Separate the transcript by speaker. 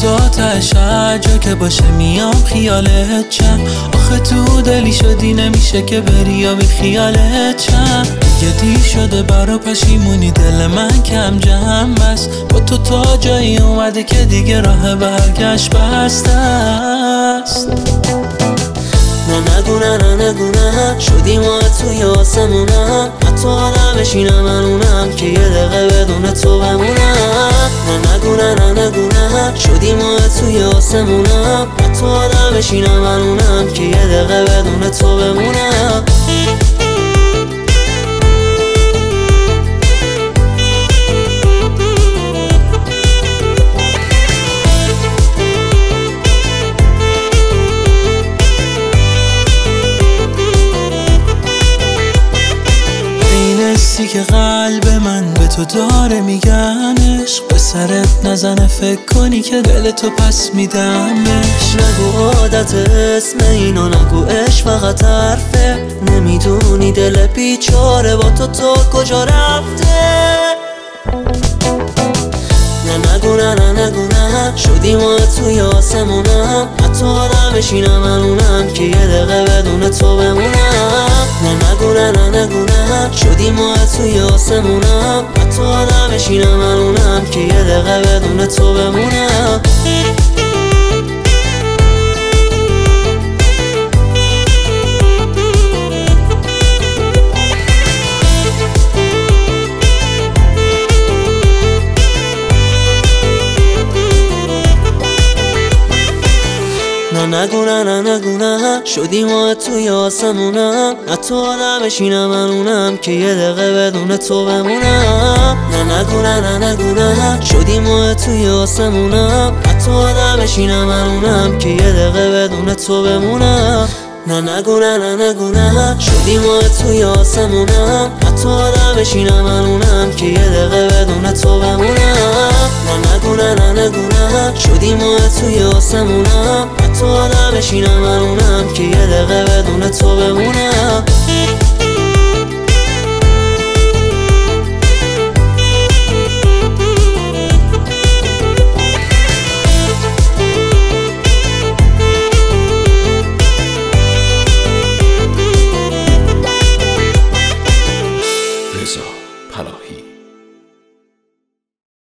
Speaker 1: روزاتش هر جا که باشه میام خیالت چم. آخه تو دلی شدی نمیشه که بری یا بی خیالت چم. دیگه دیر شده برا پشیمونی دل من کم جمع بس. با تو تا جایی اومده که دیگه راه برگشت بسته است.
Speaker 2: نگو نه شدی ما توی آسمونم. حتی آدم بشینم من اونم که یه دقیقه بدون تو بمونم. نگو نه شدی ما توی آسمونم. حتی آدم بشینم من اونم که یه دقیقه بدون تو بمونم.
Speaker 1: که قلب من به تو داره میگن عشق به سرت نزنه فکر کنی که دل تو پس میدمش.
Speaker 2: نگو عادت اسم اینو نگو عشق فقط حرفه. نمیدونی دل بیچاره با تو کجا رفته. نگو نه شدی ما توی آسمونم. حتی آدم بشینم من اونم که یه دقیقه بدون تو بمونم. نگو نه شدی ما توی آسمونم. حتی آدم بشینم من اونم که یه دقیقه بدون تو بمونم. نگو نه شدی ما توی آسمونم. حتی آدم بشینم من اونم که یه دقیقه بدون تو بمونم. نگو نه شدی ما توی آسمونم. حتی آدم بشینم من اونم که یه دقیقه بدون تو بمونم. نگو نه شدی ما توی آسمونم. حتی آدم بشینم من اونم که یه دقیقه بدون تو بمونم. نگو نه شدی ما توی آسمونم. حتی آدم بشینم من اونم که یه دقیقه بدون تو بمونم.